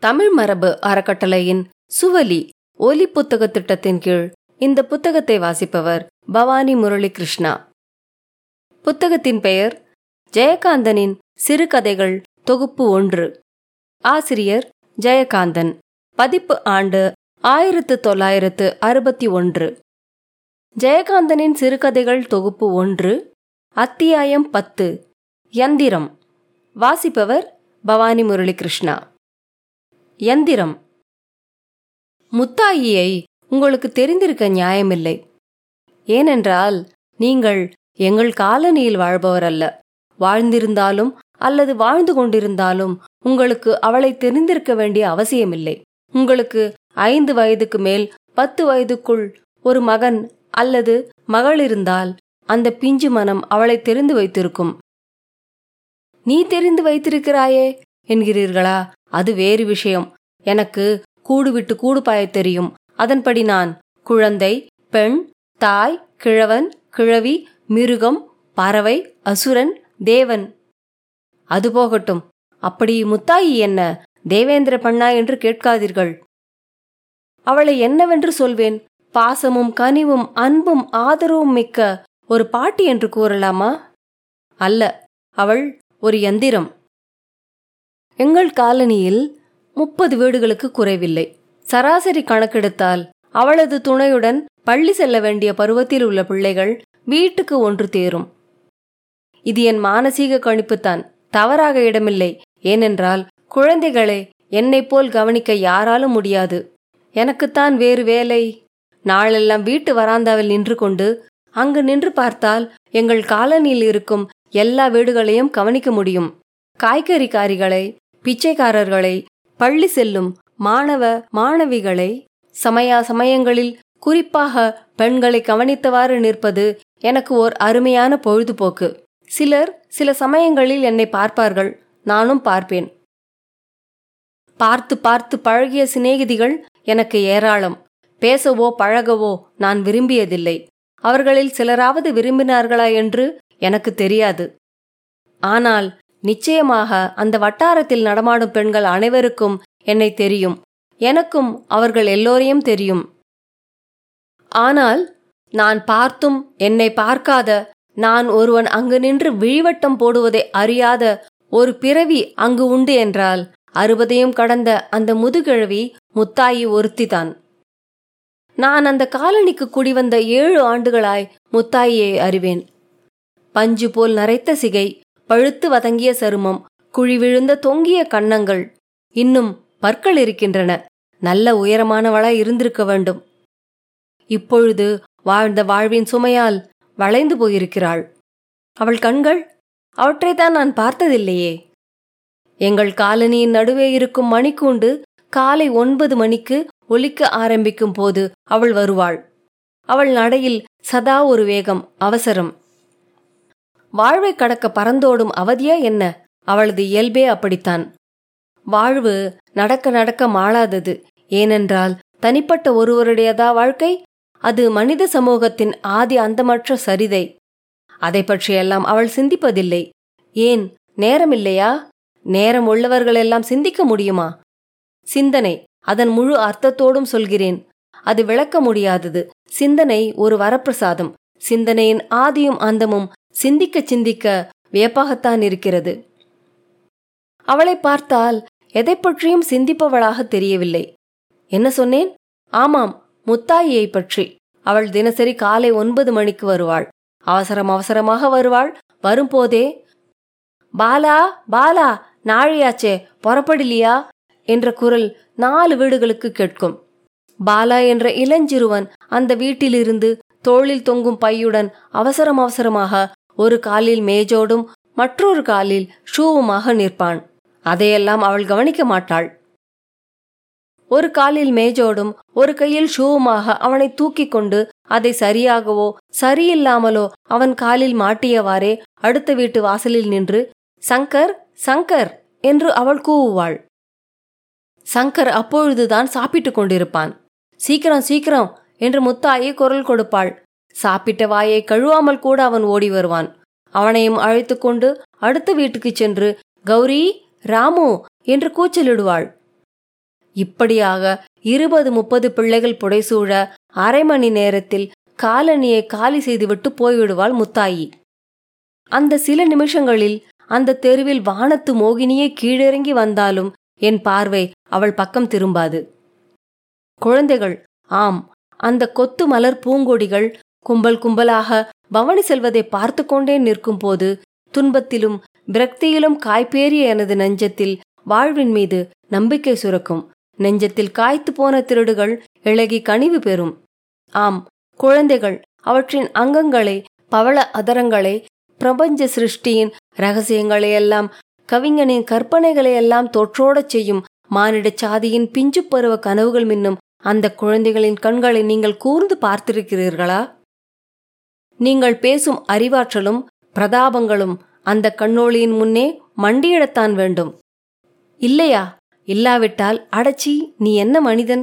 தமிழ் மரபு அறக்கட்டளையின் சுவலி ஒலி புத்தக திட்டத்தின் கீழ் இந்த புத்தகத்தை வாசிப்பவர் பவானி முரளி கிருஷ்ணா. புத்தகத்தின் பெயர் ஜெயகாந்தனின் சிறுகதைகள் தொகுப்பு 1. ஆசிரியர் ஜெயகாந்தன். பதிப்பு ஆண்டு 1961. ஜெயகாந்தனின் சிறுகதைகள் தொகுப்பு 1, அத்தியாயம் 10, யந்திரம். வாசிப்பவர் பவானி முரளி கிருஷ்ணா. யந்திரம். முத்தாயியை உங்களுக்கு தெரிந்திருக்க நியாயமில்லை. ஏனென்றால் நீங்கள் எங்கள் காலனியில் வாழ்பவர் அல்ல. வாழ்ந்திருந்தாலும் அல்லது வாழ்ந்து கொண்டிருந்தாலும் உங்களுக்கு அவளை தெரிந்திருக்க வேண்டிய அவசியமில்லை. உங்களுக்கு 5 வயதுக்கு மேல் 10 வயதுக்குள் ஒரு மகன் அல்லது மகள் இருந்தால் அந்த பிஞ்சு மனம் அவளை தெரிந்து வைத்திருக்கும். நீ தெரிந்து வைத்திருக்கிறாயே என்கிறீர்களா? அது வேறு விஷயம். எனக்கு கூடு விட்டு கூடு பாயத் தெரியும். அதன்படி நான் குழந்தை, பெண், தாய், கிழவன், கிழவி, மிருகம், பறவை, அசுரன், தேவன். அது போகட்டும். அப்படி முத்தாயி என்ன தேவேந்திர பண்ணா என்று கேட்காதீர்கள். அவளை என்னவென்று சொல்வேன்? பாசமும் கனிவும் அன்பும் ஆதரவும் மிக்க ஒரு பாட்டி என்று கூறலாமா? அல்ல, அவள் ஒரு யந்திரம். எங்கள் காலனியில் 30 வீடுகளுக்கு குறைவில்லை. சராசரி கணக்கெடுத்தால் அவளது துணையுடன் பள்ளி செல்ல வேண்டிய பருவத்தில் உள்ள பிள்ளைகள் வீட்டுக்கு 1 தேரும். இது என் மானசீக கணிப்புத்தான், தவறாக இடமில்லை. ஏனென்றால் குழந்தைகளை என்னைப் போல் கவனிக்க யாராலும் முடியாது. எனக்குத்தான் வேறு வேலை. நாளெல்லாம் வீட்டு வராந்தாவில் நின்று கொண்டு அங்கு நின்று பார்த்தால் எங்கள் காலனியில் இருக்கும் எல்லா வீடுகளையும் கவனிக்க முடியும். காய்கறிக்காரிகளை, பிச்சைக்காரர்களை, பள்ளி செல்லும் மாணவ மாணவிகளை, சமயங்களில் குறிப்பாக பெண்களை கவனித்தவாறு நிற்பது எனக்கு ஓர் அருமையான பொழுதுபோக்கு. சிலர் சில சமயங்களில் என்னை பார்ப்பார்கள், நானும் பார்ப்பேன். பார்த்து பார்த்து பழகிய சிநேகிதிகள் எனக்கு ஏராளம். பேசவோ பழகவோ நான் விரும்பியதில்லை. அவர்களில் சிலராவது விரும்பினார்களா என்று எனக்கு தெரியாது. ஆனால் நிச்சயமாக அந்த வட்டாரத்தில் நடமாடும் பெண்கள் அனைவருக்கும் என்னை தெரியும். எனக்கும் அவர்கள் எல்லோரையும் தெரியும். ஆனால் நான் பார்த்தும் என்னை பார்க்காத, நான் ஒருவன் அங்கு நின்று விழிவட்டம் போடுவதை அறியாத ஒரு பிறவி அங்கு உண்டு என்றால் 60ஐயும் கடந்த அந்த முதுகிழவி முத்தாயி ஒருத்திதான். நான் அந்த காலனிக்கு குடிவந்த 7 ஆண்டுகளாய் முத்தாயியை அறிவேன். பஞ்சு போல் நரைத்த சிகை, பழுத்து வதங்கிய சருமம், குழி விழுந்த தொங்கிய கன்னங்கள், இன்னும் பற்கள் இருக்கின்றன. நல்ல உயரமானவளாய் இருந்திருக்க வேண்டும். இப்பொழுது வாழ்ந்த வாழ்வின் சுமையால் வளைந்து போயிருக்கிறாள். அவள் கண்கள், அவற்றைத்தான் நான் பார்த்ததில்லையே. எங்கள் காலனியின் நடுவே இருக்கும் மணிக்கூண்டு காலை 9 மணிக்கு ஒலிக்க ஆரம்பிக்கும் போது அவள் வருவாள். அவள் நடையில் சதா ஒரு வேகம், அவசரம். வாழ்வை கடக்க பறந்தோடும் அவதியா என்ன? அவளது இயல்பே அப்படித்தான். வாழ்வு நடக்க நடக்க மாளாதது. ஏனென்றால் தனிப்பட்ட ஒருவருடையதா வாழ்க்கை? அது மனித சமூகத்தின் ஆதி அந்தமற்ற சரிதை. அதை பற்றியெல்லாம் அவள் சிந்திப்பதில்லை. ஏன், நேரமில்லையா? நேரம் உள்ளவர்களெல்லாம் சிந்திக்க முடியுமா? சிந்தனை, அதன் முழு அர்த்தத்தோடும் சொல்கிறேன். அது விளக்க முடியாதது. சிந்தனை ஒரு வரப்பிரசாதம். சிந்தனையின் ஆதியும் அந்தமும் சிந்திக்க சிந்திக்க வியப்பாகத்தான் இருக்கிறது. அவளை பார்த்தால் எதை பற்றியும் சிந்திப்பவளாக தெரியவில்லை. என்ன சொன்னேன்? ஆமாம், முத்தாயியை பற்றி. அவள் தினசரி காலை 9 மணிக்கு வருவாள். அவசரமாக வருவாள். வரும்போதே, பாலா பாலா, நாழியாச்சே, புறப்படலியா என்ற குரல் 4 வீடுகளுக்கு கேட்கும். பாலா என்ற இளஞ்சிறுவன் அந்த வீட்டிலிருந்து தோளில் தொங்கும் பையுடன் அவசரமாக ஒரு காலில் மேஜோடும் மற்றொரு காலில் ஷூவுமாக நிற்பான். அதையெல்லாம் அவள் கவனிக்க மாட்டாள். ஒரு காலில் மேஜோடும் ஒரு கையில் ஷூவுமாக அவனை தூக்கி கொண்டு அதை சரியாகவோ சரியில்லாமலோ அவன் காலில் மாட்டியவாறே அடுத்த வீட்டு வாசலில் நின்று சங்கர் சங்கர் என்று அவள் கூவுவாள். சங்கர் அப்பொழுதுதான் சாப்பிட்டு கொண்டிருப்பான். சீக்கிரம் சீக்கிரம் என்று முத்தாயி குரல் கொடுப்பாள். சாப்பிட்ட வாயை கழுவாமல் கூட அவன் ஓடி வருவான். அவனையும் அழைத்து கொண்டு அடுத்த வீட்டுக்கு சென்று கௌரி, ராமு என்று கூச்சலிடுவாள். இப்படியாக 20-30 பிள்ளைகள் புடைசூழ அரை மணி நேரத்தில் காலனியை காலி செய்துவிட்டு போய்விடுவாள் முத்தாயி. அந்த சில நிமிஷங்களில் அந்த தெருவில் வானத்து மோகினியே கீழிறங்கி வந்தாலும் என் பார்வை அவள் பக்கம் திரும்பாது. குழந்தைகள், ஆம், அந்த கொத்து மலர் பூங்கொடிகள் கும்பல் கும்பலாக பவனி செல்வதை பார்த்து கொண்டே நிற்கும் போது துன்பத்திலும் விரக்தியிலும் காய்பேறிய எனது நெஞ்சத்தில் வாழ்வின் மீது நம்பிக்கை சுரக்கும். நெஞ்சத்தில் காய்த்து போன திருடுகள் இளகி கனிவு பெறும். ஆம், குழந்தைகள் அவற்றின் அங்கங்களை, பவள அதரங்களை, பிரபஞ்ச சிருஷ்டியின் இரகசியங்களையெல்லாம், கவிஞனின் கற்பனைகளையெல்லாம் தொற்றோடச் செய்யும் மானிட சாதியின் பிஞ்சு பருவ கனவுகள் மின்னும் அந்த குழந்தைகளின் கண்களை நீங்கள் கூர்ந்து பார்த்திருக்கிறீர்களா? நீங்கள் பேசும் அறிவாற்றலும் பிரதாபங்களும் அந்த கண்ணோளியின் முன்னே மண்டியிடத்தான் வேண்டும். இல்லையா? இல்லாவிட்டால் அடச்சி, நீ என்ன மனிதன்?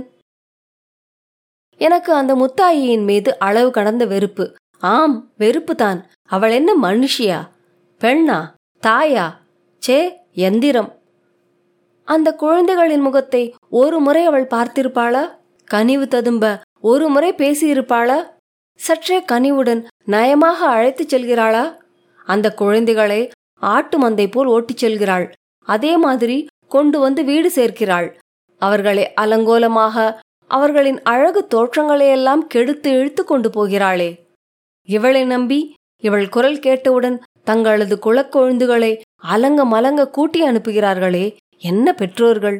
எனக்கு அந்த முத்தாயியின் மீது அளவு கடந்த வெறுப்பு. ஆம், வெறுப்புதான். அவள் என்ன மனுஷியா? பெண்ணா? தாயா? சே, எந்திரம். அந்த குழந்தைகளின் முகத்தை ஒரு முறை அவள் பார்த்திருப்பாளா? கனிவு ததும்ப ஒரு முறை பேசியிருப்பாளா? சற்றே கனிவுடன் நயமாக அழைத்துச் செல்கிறாளா? அந்த குழந்தைகளை ஆட்டு மந்தை போல் ஓட்டிச் செல்கிறாள். அதே மாதிரி கொண்டு வந்து வீடு சேர்க்கிறாள். அவர்களை அலங்கோலமாக, அவர்களின் அழகு தோற்றங்களையெல்லாம் கெடுத்து இழுத்து கொண்டு போகிறாளே. இவளை நம்பி இவள் குரல் கேட்டவுடன் தங்களது குலக்கொழுந்துகளை அலங்க மலங்க கூட்டி அனுப்புகிறார்களே, என்ன பெற்றோர்கள்!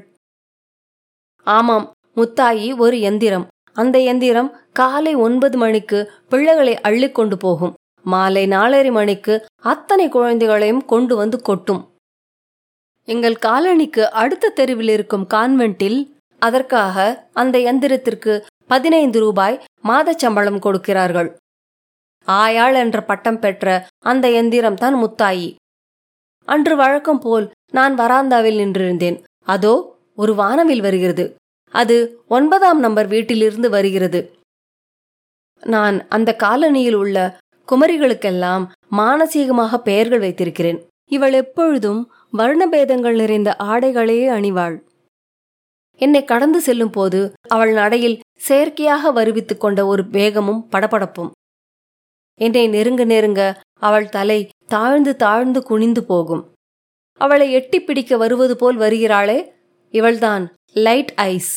ஆமாம், முத்தாயி ஒரு எந்திரம். அந்த எந்திரம் காலை 9 மணிக்கு பிள்ளைகளை அள்ளிக்கொண்டு போகும். மாலை 4:30 மணிக்கு அத்தனை குழந்தைகளையும் கொண்டு வந்து கொட்டும். எங்கள் காலனிக்கு அடுத்த தெருவில் இருக்கும் கான்வென்ட்டில் அதற்காக அந்த எந்திரத்திற்கு 15 ரூபாய் மாத சம்பளம் கொடுக்கிறார்கள். ஆயாள் என்ற பட்டம் பெற்ற அந்த எந்திரம்தான் முத்தாயி. அன்று வழக்கம் போல் நான் வராந்தாவில் நின்றிருந்தேன். அதோ ஒரு வானவில் வருகிறது. அது 9ஆம் நம்பர் வீட்டிலிருந்து வருகிறது. நான் அந்த காலனியில் உள்ள குமரிகளுக்கெல்லாம் மானசீகமாக பெயர்கள் வைத்திருக்கிறேன். இவள் எப்பொழுதும் வர்ணபேதங்கள் நிறைந்த ஆடைகளையே அணிவாள். என்னை கடந்து செல்லும் போது அவள் நடையில் செயற்கையாக வருவித்துக் கொண்ட ஒரு வேகமும் படபடப்பும். என்னை நெருங்க நெருங்க அவள் தலை தாழ்ந்து தாழ்ந்து குனிந்து போகும். அவளை எட்டி பிடிக்க வருவது போல் வருகிறாளே, இவள்தான் லைட் ஐஸ்.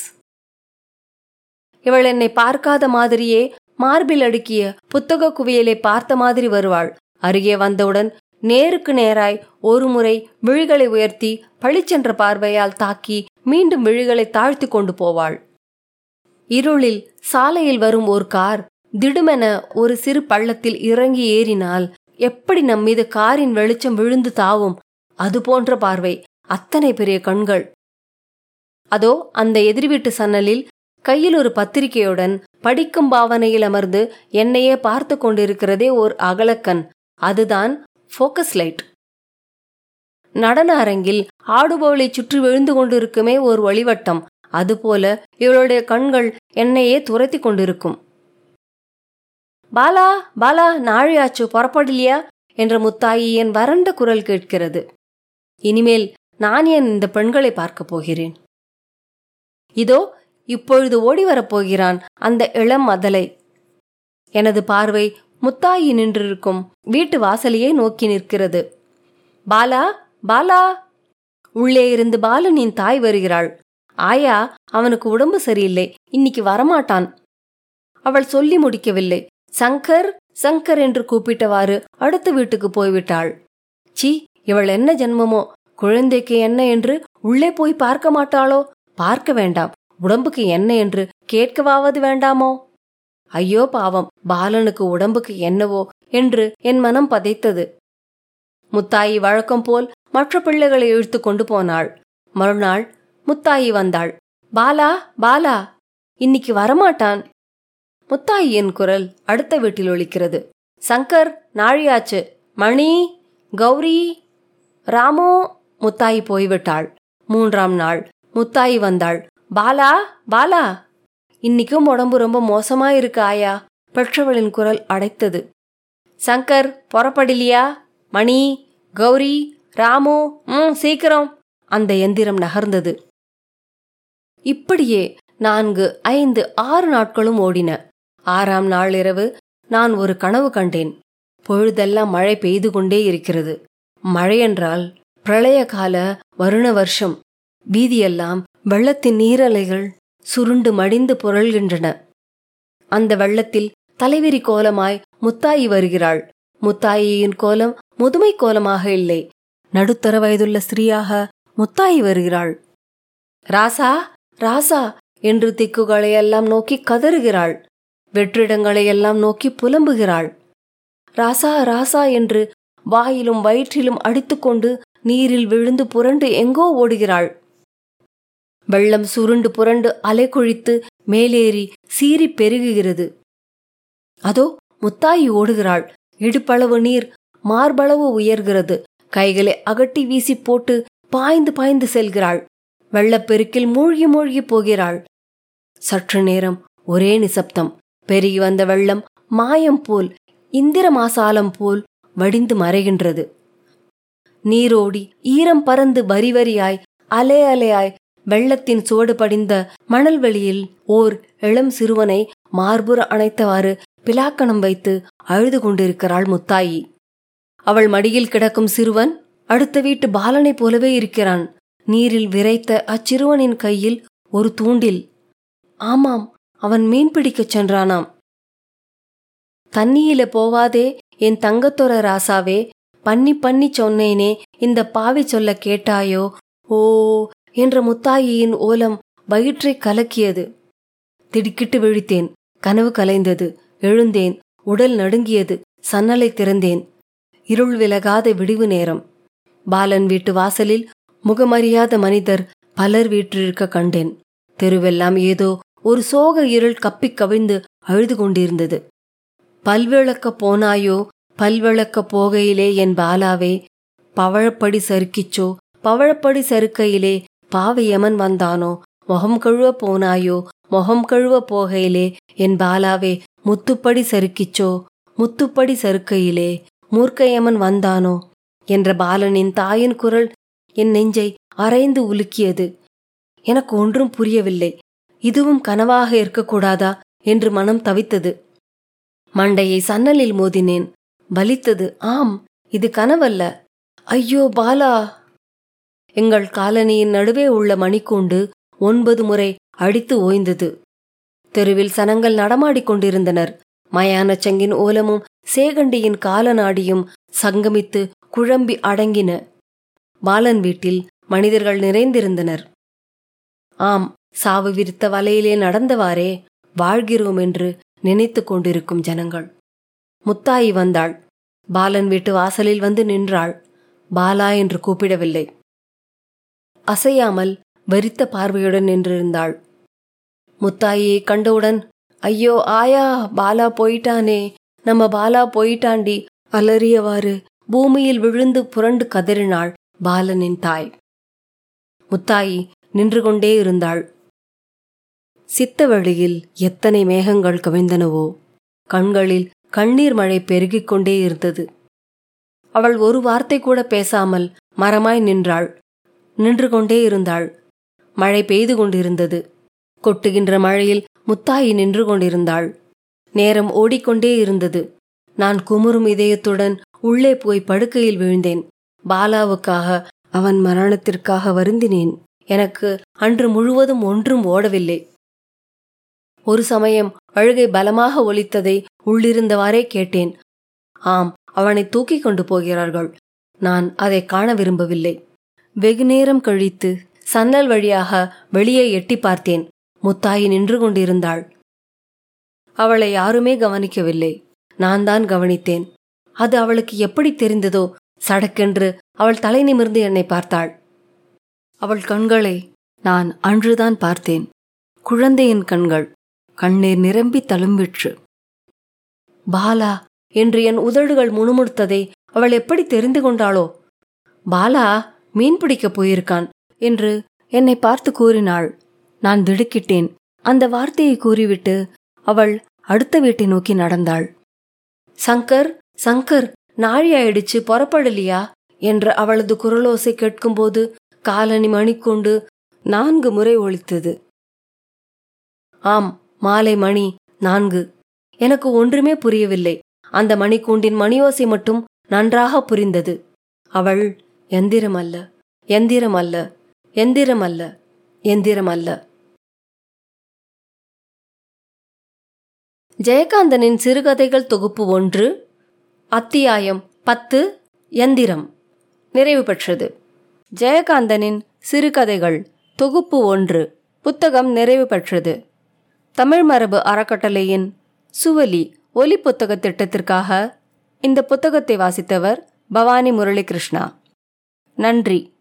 இவள் என்னை பார்க்காத மாதிரியே மார்பில் அடுக்கிய புத்தக குவியலை பார்த்த மாதிரி வருவாள். அருகே வந்தவுடன் நேருக்கு நேராய் ஒரு முறை விழிகளை உயர்த்தி பளிச்சென்ற பார்வையால் தாக்கி மீண்டும் விழிகளை தாழ்த்தி கொண்டு போவாள். இருளில் சாலையில் வரும் ஒரு கார் திடுமென ஒரு சிறு பள்ளத்தில் இறங்கி ஏறினால் எப்படி நம்மீது காரின் வெளிச்சம் விழுந்து தாவும், அது போன்ற பார்வை, அத்தனை பெரிய கண்கள். அதோ அந்த எதிர்வீட்டு சன்னலில் கையில் ஒரு பத்திரிகையுடன் படிக்கும் பாவனையில் அமர்ந்து என்னையே பார்த்து கொண்டிருக்கிறதே ஓர் அகலக்கண். அதுதான் ஃபோக்கஸ் லைட். நடன அரங்கில் ஆடுபவளை சுற்றி விழுந்து கொண்டிருக்குமே ஒரு ஒளிவட்டம், அதுபோல இவளுடைய கண்கள் என்னையே துரத்தி கொண்டிருக்கும். பாலா, பாலா, நாழியாச்சு, புறப்படலையா என்ற முத்தாயி என் வறண்ட குரல் கேட்கிறது. இனிமேல் நான் ஏன் இந்த பெண்களை பார்க்கப் போகிறேன்? இதோ இப்பொழுது ஓடி வரப்போகிறான் அந்த இளம் மதலை. எனது பார்வை முத்தாயி நின்றிருக்கும் வீட்டு வாசலையே நோக்கி நிற்கிறது. பாலா, பாலா! உள்ளே இருந்து பாலனின் தாய் வருகிறாள். ஆயா, அவனுக்கு உடம்பு சரியில்லை, இன்னைக்கு வரமாட்டான். அவள் சொல்லி முடிக்கவில்லை. சங்கர், சங்கர் என்று கூப்பிட்டவாறு அடுத்த வீட்டுக்கு போய்விட்டாள். சி, இவள் என்ன ஜென்மமோ! குழந்தைக்கு என்ன என்று உள்ளே போய் பார்க்க மாட்டாளோ? பார்க்க வேண்டாம், உடம்புக்கு என்ன என்று கேட்கவாவது வேண்டாமோ? ஐயோ பாவம், பாலனுக்கு உடம்புக்கு என்னவோ என்று என் மனம் பதைத்தது. முத்தாயி வழக்கம் போல் மற்ற பிள்ளைகளை இழுத்து கொண்டு போனாள். மறுநாள் முத்தாயி வந்தாள். பாலா, பாலா, இன்னைக்கு வரமாட்டான். முத்தாயியின் குரல் அடுத்த வீட்டில் ஒலிக்கிறது. சங்கர், நாழியாச்சு. மணி, கௌரி, ராமு. முத்தாயி போய்விட்டாள். 3ஆம் நாள் முத்தாயி வந்தாள். பாலா, பாலா! இன்னைக்கும் உடம்பு ரொம்ப மோசமாயிருக்கு ஆயா. பெற்றவளின் குரல் அடைத்தது. சங்கர், புறப்படலையா? மணி, கௌரி, ராமு, சீக்கிரம். அந்த எந்திரம் நகர்ந்தது. இப்படியே 4, 5, 6 நாட்களும் ஓடின. 6ஆம் நாள் இரவு நான் ஒரு கனவு கண்டேன். பொழுதெல்லாம் மழை பெய்து கொண்டே இருக்கிறது. மழையென்றால் பிரளய கால வருண வருஷம். வீதியெல்லாம் வெள்ளத்தின் நீரலைகள் சுருண்டு மடிந்து புரள்கின்றன. அந்த வெள்ளத்தில் தலைவிரி கோலமாய் முத்தாயி வருகிறாள். முத்தாயியின் கோலம் முதுமை கோலமாக இல்லை, நடுத்தர வயதுள்ள ஸ்திரீயாக முத்தாயி வருகிறாள். ராசா ராசா என்று திக்குகளையெல்லாம் நோக்கி கதறுகிறாள். வெற்றிடங்களையெல்லாம் நோக்கி புலம்புகிறாள். ராசா ராசா என்று வாயிலும் வயிற்றிலும் அடித்துக்கொண்டு நீரில் விழுந்து புரண்டு எங்கோ ஓடுகிறாள். வெள்ளம் சுருண்டு புரண்டு அலைக்குழித்து மேலேறி சீறி பெருகுகிறது. அதோ முத்தாயி ஓடுகிறாள். இடுப்பளவு நீர் மார்பளவு உயர்கிறது. கைகளை அகட்டி வீசி போட்டு பாய்ந்து பாய்ந்து செல்கிறாள். வெள்ளப்பெருக்கில் மூழ்கி மூழ்கி போகிறாள். சற்று நேரம் ஒரே நிசப்தம். பெருகி வந்த வெள்ளம் மாயம் போல், இந்திர மாசாலம் போல் வடிந்து மறைகின்றது. நீரோடி ஈரம் பறந்து வரி வரியாய் அலை அலையாய் வெள்ளத்தின் சுவடு படிந்த மணல்வெளியில் ஓர் இளம் சிறுவனை மார்புற அணைத்தவாறு பிலாக்கணம் வைத்து அழுது கொண்டிருக்கிறாள் முத்தாயி. அவள் மடியில் கிடக்கும் சிறுவன் அடுத்த வீட்டு பாலனைப் போலவே இருக்கிறான். நீரில் விரைத்த அச்சிறுவனின் கையில் ஒரு தூண்டில். ஆமாம், அவன் மீன் பிடிக்கச் சென்றானாம். தண்ணியில போவாதே என் தங்கத்தொர ராசாவே, பண்ணி பண்ணி சொன்னேனே இந்த பாவி சொல்ல கேட்டாயோ ஓ என்ற முத்தாயியின் ஓலம் வயிற்றை கலக்கியது. திடுக்கிட்டு விழித்தேன். கனவு கலைந்தது. எழுந்தேன். உடல் நடுங்கியது. சன்னலை திறந்தேன். இருள் விலகாத விடிவு நேரம். பாலன் வீட்டு வாசலில் முகமறியாத மனிதர் பலர் வீற்றிருக்க கண்டேன். தெருவெல்லாம் ஏதோ ஒரு சோக இருள் கப்பிக் கவிழ்ந்து அழுது கொண்டிருந்தது. பல்விளக்க போனாயோ பல்விளக்க போகையிலே என் பாலாவே, பவழப்படி சறுக்கிச்சோ பவழப்படி சறுக்கையிலே பாவையமன் வந்தானோ, முகம் கழுவ போனாயோ முகம் கழுவ போகையிலே என் பாலாவே, முத்துப்படி சறுக்கிச்சோ முத்துப்படி சறுக்கையிலே மூர்க்கையமன் வந்தானோ என்ற பாலனின் தாயின் குரல் என் நெஞ்சை அரைந்து உலுக்கியது. எனக்கு ஒன்றும் புரியவில்லை. இதுவும் கனவாக இருக்கக்கூடாதா என்று மனம் தவித்தது. மண்டையை சன்னலில் மோதினேன். வலித்தது. ஆம், இது கனவல்ல. ஐயோ பாலா! எங்கள் காலனியின் நடுவே உள்ள மணிக்கூண்டு 9 முறை அடித்து ஓய்ந்தது. தெருவில் சனங்கள் நடமாடிக்கொண்டிருந்தனர். மயானச் சங்கின் ஓலமும் சேகண்டியின் காலநாடியும் சங்கமித்து குழம்பி அடங்கின. பாலன் வீட்டில் மனிதர்கள் நிறைந்திருந்தனர். ஆம், சாவு விரித்த வலையிலே நடந்தவாறே வாழ்கிறோம் என்று நினைத்து கொண்டிருக்கும் ஜனங்கள். முத்தாயி வந்தாள். பாலன் வீட்டு வாசலில் வந்து நின்றாள். பாலா என்று கூப்பிடவில்லை. அசையாமல் வெறித்த பார்வையுடன் நின்றிருந்தாள். முத்தாயியை கண்டவுடன், ஐயோ ஆயா, பாலா போயிட்டானே, நம்ம பாலா போயிட்டாண்டி அலறியவாறு பூமியில் விழுந்து புரண்டு கதறினாள் பாலனின் தாய். முத்தாயி நின்று கொண்டே இருந்தாள். சித்தவெளியில் எத்தனை மேகங்கள் கவிழ்ந்தனவோ, கண்களில் கண்ணீர் மழை பெருகிக் கொண்டே இருந்தது. அவள் ஒரு வார்த்தை கூட பேசாமல் மரமாய் நின்றாள். நின்று கொண்டே இருந்தாள். மழை பெய்து கொண்டிருந்தது. கொட்டுகின்ற மழையில் முத்தாயி நின்று கொண்டிருந்தாள். நேரம் ஓடிக்கொண்டே இருந்தது. நான் குமுறும் இதயத்துடன் உள்ளே போய் படுக்கையில் விழுந்தேன். பாலாவுக்காக, அவன் மரணத்திற்காக வருந்தினேன். எனக்கு அன்று முழுவதும் ஒன்றும் ஓடவில்லை. ஒரு சமயம் அழுகை பலமாக ஒலித்ததை உள்ளிருந்தவாறே கேட்டேன். ஆம், அவனை தூக்கி கொண்டு போகிறார்கள். நான் அதை காண விரும்பவில்லை. வெகு நேரம் கழித்து சன்னல் வழியாக வெளியே எட்டி பார்த்தேன். முத்தாயி நின்று கொண்டிருந்தாள். அவளை யாருமே கவனிக்கவில்லை. நான் தான் கவனித்தேன். அது அவளுக்கு எப்படி தெரிந்ததோ, சடக்கென்று அவள் தலை நிமிர்ந்து என்னை பார்த்தாள். அவள் கண்களை நான் அன்றுதான் பார்த்தேன். குழந்தையின் கண்கள். கண்ணீர் நிரம்பி தழும்பிற்று. பாலா என்று என் உதடுகள் முணுமுணுத்ததை அவள் எப்படி தெரிந்து கொண்டாளோ? பாலா மீன் பிடிக்கப் போயிருக்கான் என்று என்னை பார்த்து கூறினாள். நான் திடுக்கிட்டேன். அந்த வார்த்தையை கூறிவிட்டு அவள் அடுத்த வீட்டை நோக்கி நடந்தாள். சங்கர், சங்கர், நாழி ஆயிடுச்சு, புறப்படலியா என்ற அவளது குரலோசை கேட்கும்போது காலணி மணிக்கொண்டு 4 முறை ஒலித்தது. ஆம், மாலை மணி 4. எனக்கு ஒன்றுமே புரியவில்லை. அந்த மணிக்கூண்டின் மணியோசை மட்டும் நன்றாக புரிந்தது. அவள் எந்திரமல்ல, எந்திரமல்ல, எந்திரமல்ல, எந்திரமல்ல. ஜெயகாந்தனின் சிறுகதைகள் தொகுப்பு 1, அத்தியாயம் 10, எந்திரம் நிறைவு பெற்றது. ஜெயகாந்தனின் சிறுகதைகள் தொகுப்பு 1 புத்தகம் நிறைவு பெற்றது. தமிழ் மரபு அறக்கட்டளையின் சுவலி ஒலி புத்தக திட்டத்திற்காக இந்த புத்தகத்தை வாசித்தவர் பவானி முரளிகிருஷ்ணா. நன்றி.